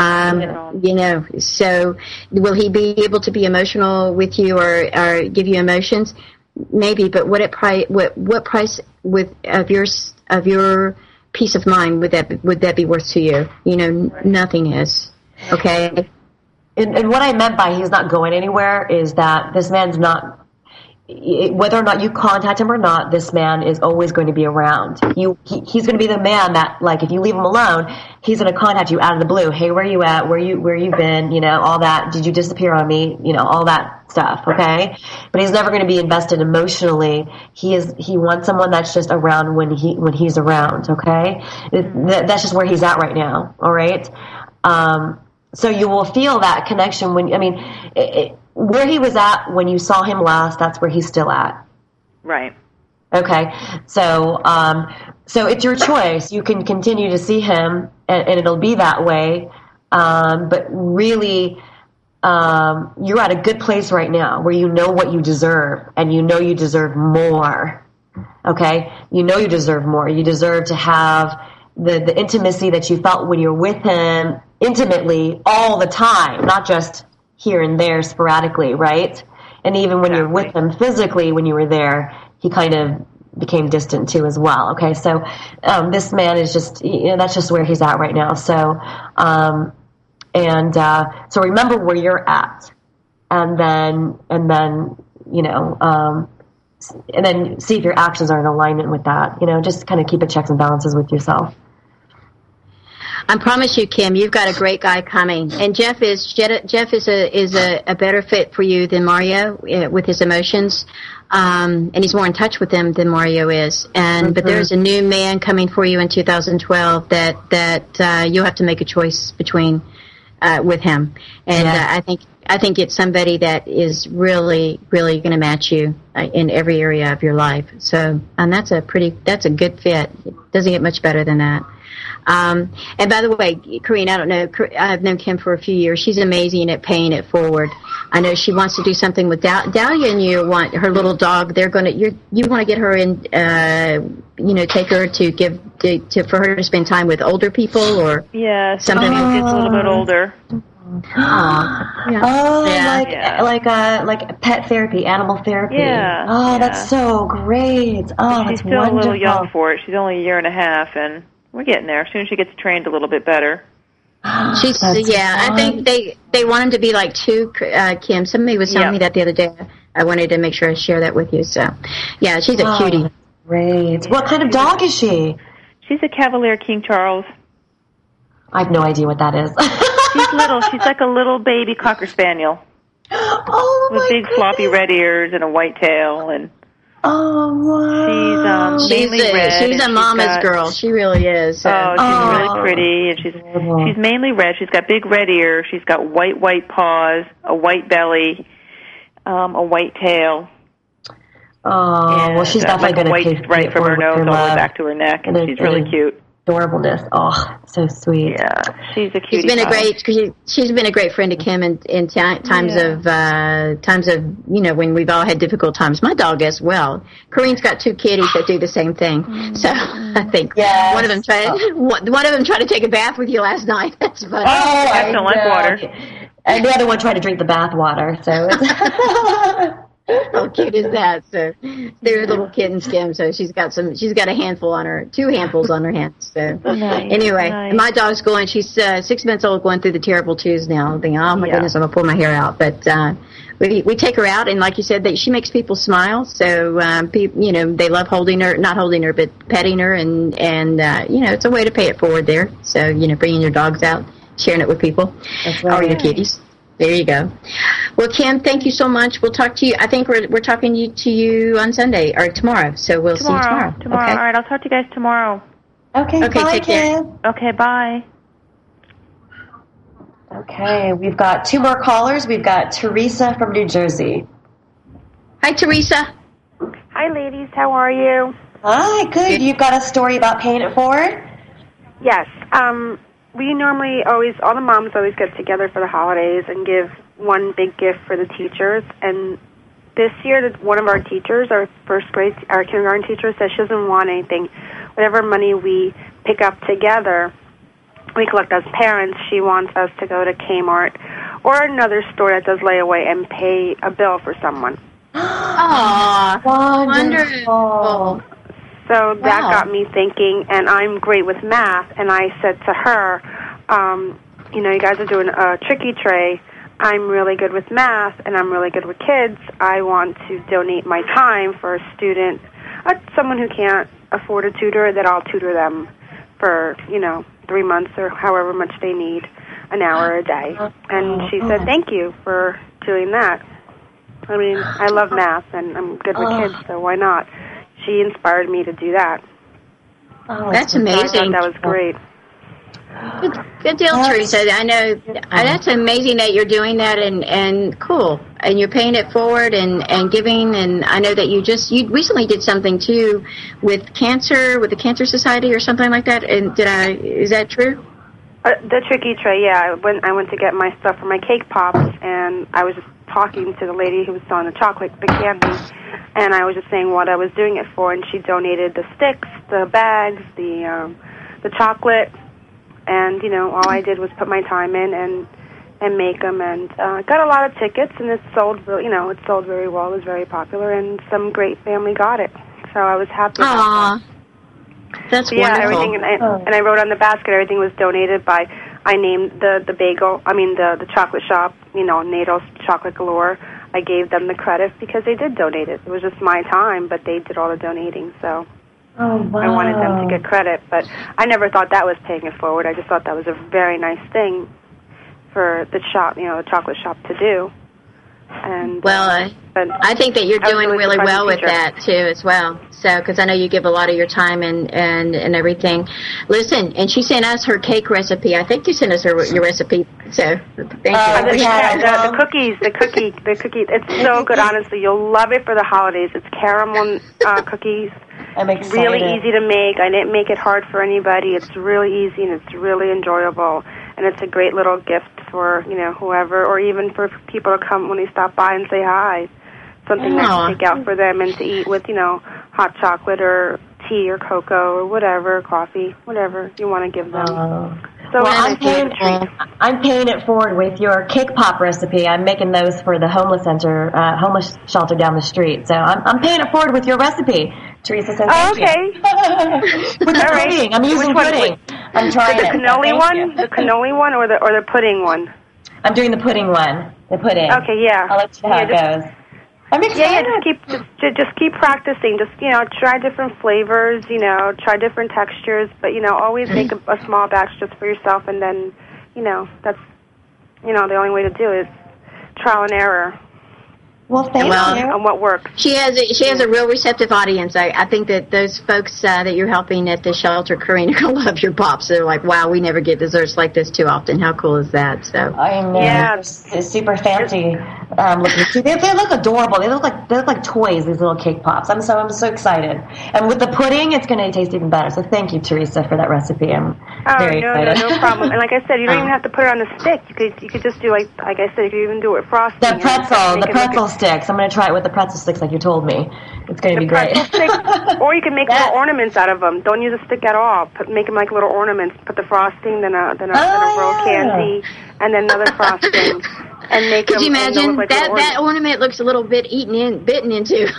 [SPEAKER 1] So will he be able to be emotional with you or give you emotions? Maybe, but what price of your peace of mind would that be worth to you? Nothing is, okay?
[SPEAKER 2] And what I meant by he's not going anywhere is that this man's not, whether or not you contact him or not, this man is always going to be around. He's going to be the man that, like, if you leave him alone, he's going to contact you out of the blue. Hey, where you at? Where you been? All that. Did you disappear on me? All that stuff. Okay. But he's never going to be invested emotionally. He wants someone that's just around when he's around. Okay. That's just where he's at right now. All right. So you will feel that connection where he was at when you saw him last, that's where he's still at.
[SPEAKER 4] Right.
[SPEAKER 2] Okay. So it's your choice. You can continue to see him and it'll be that way. But really, you're at a good place right now where you know what you deserve and you know you deserve more. Okay. You know you deserve more. You deserve to have the intimacy that you felt when you're with him intimately all the time, not just here and there sporadically, right? And even when you're with him physically, when you were there, he kind of became distant too as well. Okay, so this man is just, that's just where he's at right now. So, so remember where you're at, and then see if your actions are in alignment with that. Just kind of keep it checks and balances with yourself.
[SPEAKER 1] I promise you, Kim, you've got a great guy coming, and Jeff is a better fit for you than Mario with his emotions, and he's more in touch with them than Mario is. But there's a new man coming for you in 2012 that you'll have to make a choice between with him, and I think it's somebody that is really, really going to match you in every area of your life. So, and that's a good fit. It doesn't get much better than that. And by the way, Kareen, I don't know, I've known Kim for a few years. She's amazing at paying it forward. I know she wants to do something with Dahlia, and you want her little dog. You want to get her in, take her for her to spend time with older people or something.
[SPEAKER 4] Sometimes gets a little bit older.
[SPEAKER 2] Like pet therapy, animal therapy. That's so great.
[SPEAKER 4] She's still wonderful. A little young for it. She's only a year and a half, and we're getting there. As soon as she gets trained a little bit better.
[SPEAKER 1] She's I think they want him to be like two. Kim, somebody was telling me that the other day. I wanted to make sure I share that with you. So, she's a cutie.
[SPEAKER 2] Great. What kind of dog is she?
[SPEAKER 4] She's a Cavalier King Charles.
[SPEAKER 2] I have no idea what that is.
[SPEAKER 4] She's little. She's like a little baby Cocker Spaniel. With big floppy red ears and a white tail, and she's mainly red.
[SPEAKER 1] She's a mama's girl. She really is.
[SPEAKER 4] She's really pretty, and she's mainly red. She's got big red ears. She's got white paws, a white belly, a white tail.
[SPEAKER 2] She's definitely
[SPEAKER 4] like a white stripe from her nose all the way back to her neck, and she's really cute.
[SPEAKER 2] adorableness. Oh, so sweet.
[SPEAKER 4] Yeah, she's a cutie.
[SPEAKER 1] She's been a great friend to Kim in times of when we've all had difficult times. My dog as well. Corinne's got 2 kitties that do the same thing. So I think one of them tried to take a bath with you last night. That's funny.
[SPEAKER 2] Oh,
[SPEAKER 4] I don't like water.
[SPEAKER 2] And the other one tried to drink the bath water. So.
[SPEAKER 1] How cute is that? So they're little kittens, Kim. So she's got a handful on her, 2 handfuls on her hands. So anyway, my dog's going. She's 6 months old, going through the terrible twos now. I'm thinking, oh my goodness, I'm gonna pull my hair out. But we take her out, and like you said, she makes people smile. So they love not holding her, but petting her, and it's a way to pay it forward there. So bringing your dogs out, sharing it with people, or your kitties. There you go. Well, Kim, thank you so much. We'll talk to you. I think we're talking to you on Sunday or tomorrow. So we'll see you tomorrow.
[SPEAKER 4] Okay? All right. I'll talk to you guys tomorrow.
[SPEAKER 2] Okay. Bye,
[SPEAKER 1] take care.
[SPEAKER 2] Kim.
[SPEAKER 4] Okay. Bye.
[SPEAKER 2] Okay. We've got 2 more callers. We've got Teresa from New Jersey.
[SPEAKER 1] Hi, Teresa.
[SPEAKER 5] Hi, ladies. How are you?
[SPEAKER 2] Hi. Good. You've got a story about paying it forward?
[SPEAKER 5] Yes. We normally all the moms always get together for the holidays and give one big gift for the teachers. And this year, one of our teachers, our kindergarten teacher, says she doesn't want anything. Whatever money we pick up together, we collect as parents. She wants us to go to Kmart or another store that does layaway and pay a bill for someone.
[SPEAKER 1] Aww, wonderful.
[SPEAKER 5] So that got me thinking, and I'm great with math, and I said to her, you guys are doing a tricky tray. I'm really good with math, and I'm really good with kids. I want to donate my time for a student, someone who can't afford a tutor, that I'll tutor them for, 3 months or however much they need, an hour a day. And she said, thank you for doing that. I mean, I love math, and I'm good with kids, so why not? She inspired me to do that.
[SPEAKER 1] Oh, that's amazing.
[SPEAKER 5] So I thought that was great.
[SPEAKER 1] Good deal, Teresa. I know that's amazing that you're doing that, and cool. And you're paying it forward and giving. And I know that you recently did something too with the Cancer Society or something like that. And is that true?
[SPEAKER 5] The tricky tray, yeah. I went to get my stuff for my cake pops, and I was just talking to the lady who was selling the candy, and I was just saying what I was doing it for, and she donated the sticks, the bags, the chocolate, and all I did was put my time in and make them, and got a lot of tickets, and it sold very well. It was very popular, and some great family got it, so I was happy.
[SPEAKER 1] Aww. That's wonderful.
[SPEAKER 5] Yeah, everything, and I wrote on the basket, everything was donated by, I named the bagel, the chocolate shop, Nadel's Chocolate Galore. I gave them the credit because they did donate it. It was just my time, but they did all the donating, so I wanted them to get credit. But I never thought that was paying it forward. I just thought that was a very nice thing for the shop, the chocolate shop to do. And
[SPEAKER 1] I think that you're doing really well with that too, as well. So, because I know you give a lot of your time and everything. Listen, and she sent us her cake recipe. I think you sent us your recipe. So, thank you.
[SPEAKER 5] The cookies. It's so good. Honestly, you'll love it for the holidays. It's caramel cookies.
[SPEAKER 2] I'm excited.
[SPEAKER 5] Really easy to make. I didn't make it hard for anybody. It's really easy and it's really enjoyable. And it's a great little gift for, whoever, or even for people to come when they stop by and say hi. Something nice to take out for them and to eat with, hot chocolate or tea or cocoa or whatever, coffee, whatever you want to give them. So
[SPEAKER 2] I'm paying it forward with your cake pop recipe. I'm making those for the homeless shelter down the street. So I'm paying it forward with your recipe. Teresa says thank you. With the pudding. I'm using pudding. I'm trying
[SPEAKER 5] the cannoli one? The cannoli one or the pudding one?
[SPEAKER 2] I'm doing the pudding one. The pudding.
[SPEAKER 5] Okay, yeah.
[SPEAKER 2] I'll let you know how it goes. I'm excited.
[SPEAKER 5] Yeah, just keep practicing. Just try different flavors. Try different textures. But always make a small batch just for yourself, and then that's the only way to do it is trial and error.
[SPEAKER 2] Well, thank you.
[SPEAKER 5] On what works.
[SPEAKER 1] She has a real receptive audience. I think that those folks that you're helping at the shelter, Corinne, are going to love your pops. They're like, wow, we never get desserts like this too often. How cool is that? So
[SPEAKER 2] I know.
[SPEAKER 5] Yeah.
[SPEAKER 2] They're super fancy looking. They look adorable. They look like toys, these little cake pops. I'm so excited. And with the pudding, it's going to taste even better. So thank you, Teresa, for that recipe. I'm very excited.
[SPEAKER 5] No problem. And like I said, you don't even have to put it on the stick. You could just do like I said, you could even do it with frosting.
[SPEAKER 2] The pretzel sticks. I'm going to try it with the pretzel sticks like you told me. It's going to be great.
[SPEAKER 5] Sticks, or you can make little ornaments out of them. Don't use a stick at all. Make them like little ornaments. Put the frosting, then a roll candy, and then another frosting. And make
[SPEAKER 1] Could
[SPEAKER 5] them,
[SPEAKER 1] you imagine
[SPEAKER 5] like
[SPEAKER 1] that ornament looks a little bit bitten into?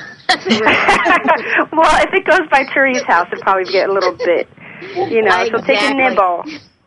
[SPEAKER 5] Well, if it goes by Teresa's house, it'll probably get a little bit. She'll take a nibble.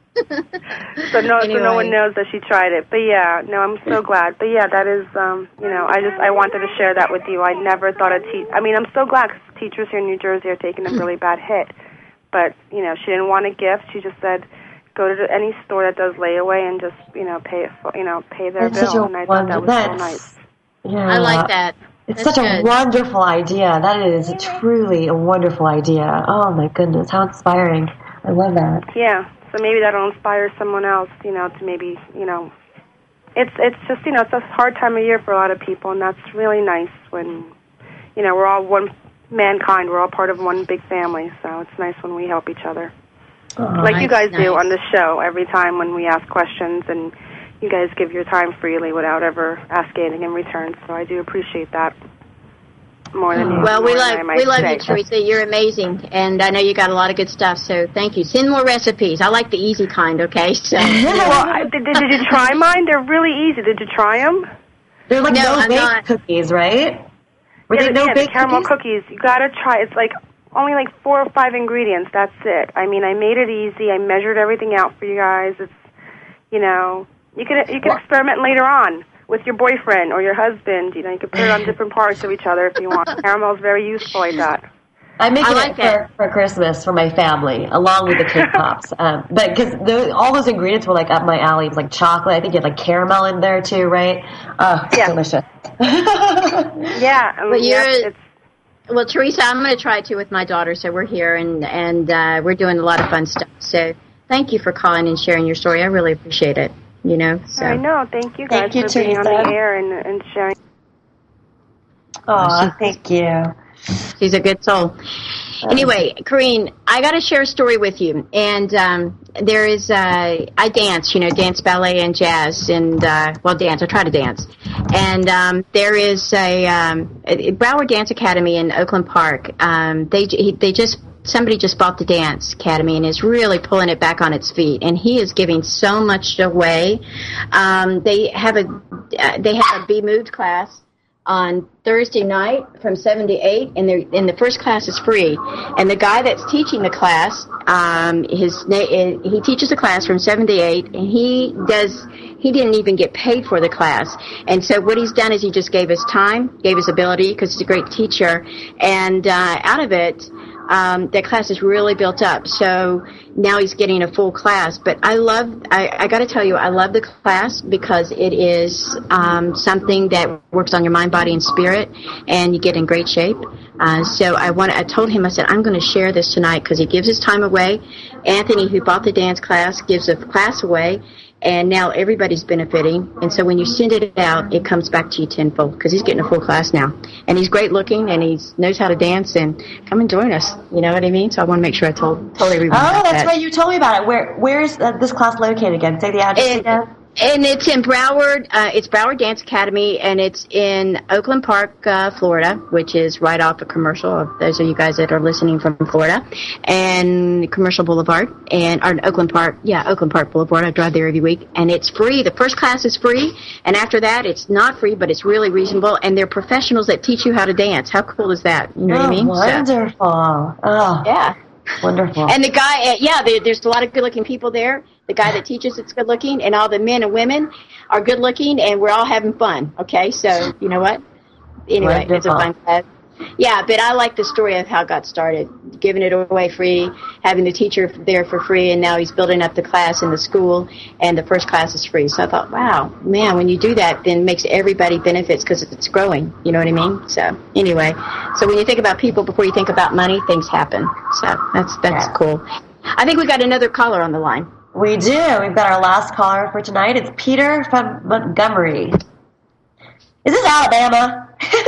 [SPEAKER 5] So no one knows that she tried it. But yeah, no, I'm so glad. But yeah, that is, I wanted to share that with you. I never thought I'm so glad because teachers here in New Jersey are taking a really bad hit. But, she didn't want a gift. She just said, go to any store that does layaway and just, pay their bill. And I thought that was so nice.
[SPEAKER 2] Yeah.
[SPEAKER 1] I like that.
[SPEAKER 2] It's such a wonderful idea. That is truly a wonderful idea. Oh, my goodness. How inspiring. I love that.
[SPEAKER 5] Yeah. So maybe that'll inspire someone else, to maybe, it's just, it's a hard time of year for a lot of people, and that's really nice when, we're all mankind, we're all part of one big family, so it's nice when we help each other. Like you guys do on the show every time when we ask questions, and you guys give your time freely without ever asking anything in return, so I do appreciate that. More than you.
[SPEAKER 1] Well, we love you, Teresa. You're amazing, and I know you got a lot of good stuff. So thank you. Send more recipes. I like the easy kind. Okay. So.
[SPEAKER 5] Well, did you try mine? They're really easy. Did you try them?
[SPEAKER 2] They're like no-bake cookies, right?
[SPEAKER 5] The caramel cookies. You gotta try. It's like only like 4 or 5 ingredients. That's it. I mean, I made it easy. I measured everything out for you guys. It's you can experiment later on with your boyfriend or your husband. You can put it on different parts of each other if you want. Caramel is very useful like that.
[SPEAKER 2] I'm making it for Christmas for my family, along with the cake pops. But because all those ingredients were like up my alley. It was like chocolate. I think you had like caramel in there too, right? Oh, yeah. Delicious.
[SPEAKER 5] Yeah.
[SPEAKER 1] Well, Teresa, I'm going to try it too with my daughter. So we're here and we're doing a lot of fun stuff. So thank you for calling and sharing your story. I really appreciate it. So.
[SPEAKER 5] I know. Thank you guys for being on the air and sharing.
[SPEAKER 2] Oh, thank you.
[SPEAKER 1] She's a good soul. Anyway, Corinne, I got to share a story with you. And there is, I dance, dance, ballet, and jazz. And, dance. I try to dance. And there is Broward Dance Academy in Oakland Park. Somebody just bought the Dance Academy and is really pulling it back on its feet, and he is giving so much away. They have a Be Moved class on Thursday night from 7 to 8, and the first class is free. And the guy that's teaching the class, he teaches the class from 7 to 8, and he didn't even get paid for the class. And so what he's done is he just gave his time, gave his ability, because he's a great teacher, and out of it, that class is really built up. So now he's getting a full class. But I got to tell you, I love the class because it is something that works on your mind, body, and spirit, and you get in great shape. So I told him, I said, I'm going to share this tonight because he gives his time away. Anthony, who bought the dance class, gives a class away. And now everybody's benefiting. And so when you send it out, it comes back to you tenfold because he's getting a full class now. And he's great looking and he knows how to dance. And come and join us. You know what I mean? So I want to make sure I told everyone about that.
[SPEAKER 2] Oh, that's right. You told me about it. Where is this class located again? Say the address again.
[SPEAKER 1] And it's in Broward. It's Broward Dance Academy, and it's in Oakland Park, Florida, which is right off of Commercial. Those of you guys that are listening from Florida, and Commercial Boulevard, or Oakland Park. Yeah, Oakland Park Boulevard. I drive there every week, and it's free. The first class is free, and after that, it's not free, but it's really reasonable. And they're professionals that teach you how to dance. How cool is that? You know what I mean?
[SPEAKER 2] Wonderful. Oh,
[SPEAKER 1] yeah.
[SPEAKER 2] Wonderful.
[SPEAKER 1] And the guy, there's a lot of good-looking people there. The guy that teaches it's good-looking, and all the men and women are good-looking, and we're all having fun, okay? So, you know what? Anyway, Wonderful. It's a fun class. Yeah, but I like the story of how it got started, giving it away free, having the teacher there for free, and now he's building up the class in the school, and the first class is free. So I thought, wow, man, when you do that, then it makes everybody benefits because it's growing. You know what I mean? So anyway, so when you think about people before you think about money, things happen. So that's cool. I think we got another caller on the line.
[SPEAKER 2] We do. We've got our last caller for tonight. It's Peter from Montgomery. Is this Alabama?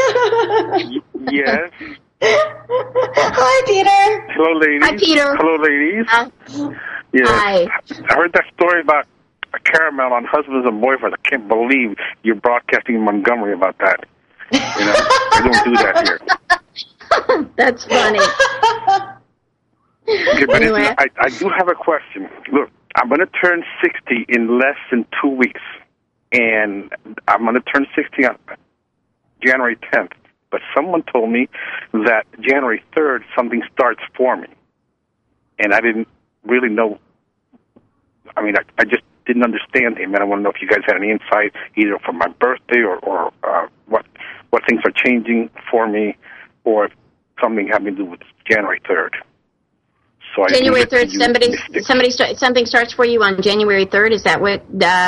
[SPEAKER 6] Yes.
[SPEAKER 2] Hi, Peter.
[SPEAKER 6] Hello, ladies.
[SPEAKER 1] Hi, Peter.
[SPEAKER 6] Hello, ladies. Yes.
[SPEAKER 1] Hi.
[SPEAKER 6] I heard that story about a caramel on husbands and boyfriends. I can't believe you're broadcasting in Montgomery about that. You know, I don't do that here.
[SPEAKER 1] That's funny.
[SPEAKER 6] Okay, but
[SPEAKER 1] Anyway.
[SPEAKER 6] I do have a question. Look, I'm going to turn 60 in less than 2 weeks. And I'm going to turn 60 on January 10th. But someone told me that January 3rd, something starts for me. And I didn't really know. I mean, I just didn't understand him. And I want to know if you guys had any insight, either for my birthday or what things are changing for me, or if something having to do with January 3rd. So
[SPEAKER 1] January 3rd, something starts for you on January 3rd. Is that what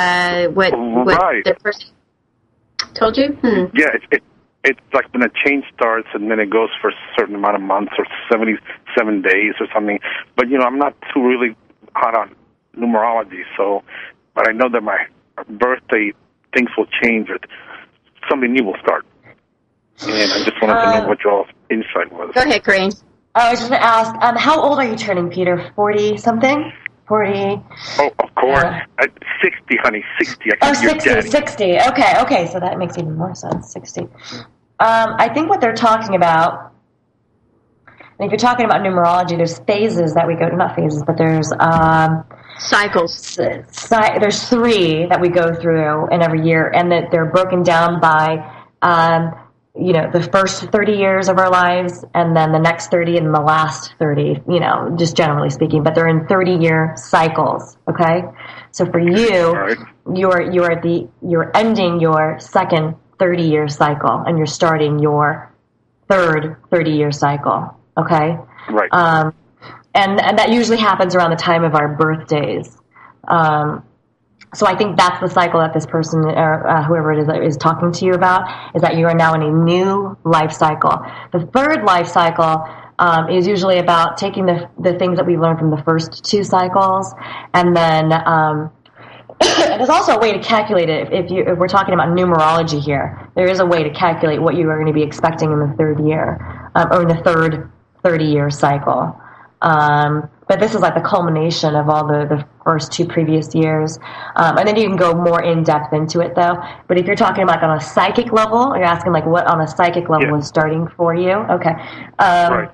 [SPEAKER 6] right.
[SPEAKER 1] the person told you?
[SPEAKER 6] Yeah, it's like when a change starts and then it goes for a certain amount of months or 77 days or something. But, you know, I'm not too really hot on numerology, but I know that my birthday, things will change or something new will start. And I just wanted to know what your insight was.
[SPEAKER 1] Go ahead, Corinne.
[SPEAKER 2] I was just going to ask, how old are you turning, Peter? 40-something? 40?
[SPEAKER 6] Oh, of course. 60, honey, 60. I can be your daddy.
[SPEAKER 2] 60. Okay, so that makes even more sense, 60. I think what they're talking about, and if you're talking about numerology, there's phases that we go to, not phases, but there's
[SPEAKER 1] cycles.
[SPEAKER 2] There's 3 that we go through in every year, and that they're broken down by you know, the first 30 years of our lives, and then the next 30 and the last 30, you know, just generally speaking, but they're in 30-year cycles, okay? So for you,
[SPEAKER 6] right.
[SPEAKER 2] you're ending your second 30-year cycle, and you're starting your third 30-year cycle, okay?
[SPEAKER 6] Right.
[SPEAKER 2] And that usually happens around the time of our birthdays. So I think that's the cycle that this person, or whoever it is that is talking to you about, is that you are now in a new life cycle. The third life cycle is usually about taking the things that we learned from the first 2 cycles, and then there's also a way to calculate it. If we're talking about numerology here, there is a way to calculate what you are going to be expecting in the third year, or in the third 30-year cycle. But this is like the culmination of all the first 2 previous years. And then you can go more in-depth into it, though. But if you're talking about on a psychic level, you're asking like what on a psychic level is starting for you. Okay.
[SPEAKER 6] Right.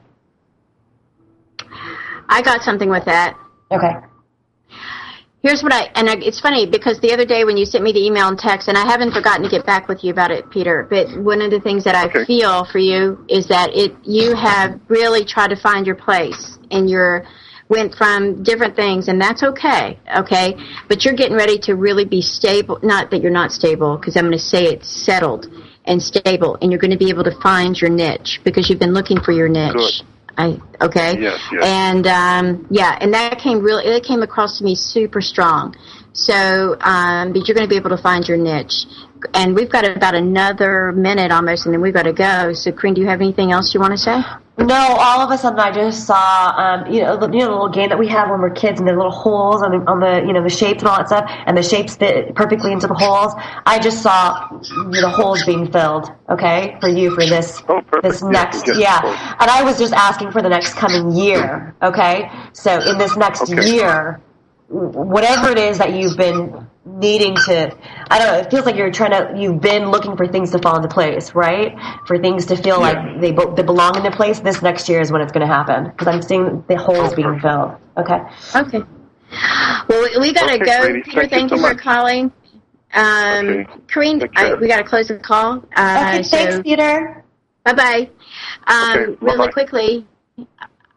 [SPEAKER 1] I got something with that.
[SPEAKER 2] Okay.
[SPEAKER 1] Here's what it's funny because the other day when you sent me the email and text, and I haven't forgotten to get back with you about it, Peter, but one of the things that I feel for you is that you have really tried to find your place, and went from different things, and that's okay, but you're getting ready to really be stable. Not that you're not stable, because I'm going to say it's settled and stable, and you're going to be able to find your niche because you've been looking for your niche.
[SPEAKER 6] Good.
[SPEAKER 1] Yes. And and that came across to me super strong. So, but you're going to be able to find your niche. And we've got about another minute almost, and then we've got to go. So, Corinne, do you have anything else you want to say?
[SPEAKER 2] No, all of a sudden I just saw, the little game that we have when we're kids, and the little holes on the shapes and all that stuff, and the shapes fit perfectly into the holes. I just saw the holes being filled. Okay, for you for this next and I was just asking for the next coming year. Okay, so in this next year, whatever it is that you've been needing to, I don't know, it feels like you've been looking for things to fall into place, right? For things to feel like they belong into place. This next year is when it's going to happen, because I'm seeing the holes being filled. Okay.
[SPEAKER 1] Well, we got to go. Peter, thank you for calling. Corinne, we got to close the call.
[SPEAKER 2] Thanks, Peter.
[SPEAKER 1] Bye-bye. Really quickly,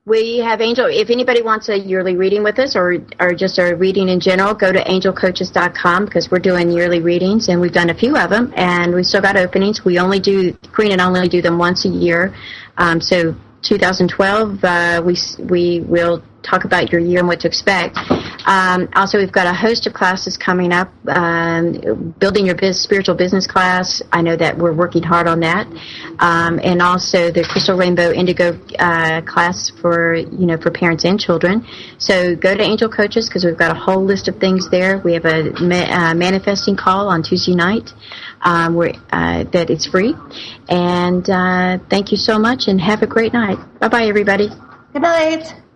[SPEAKER 1] We have Angel. If anybody wants a yearly reading with us or just a reading in general, go to angelcoaches.com because we're doing yearly readings, and we've done a few of them, and we've still got openings. Karina only do them once a year. So 2012, we will talk about your year and what to expect. Also, we've got a host of classes coming up. Building your spiritual business class. I know that we're working hard on that. And also the Crystal Rainbow Indigo class for parents and children. So go to Angel Coaches because we've got a whole list of things there. We have a manifesting call on Tuesday night that it's free. And thank you so much and have a great night. Bye-bye, everybody.
[SPEAKER 2] Good night.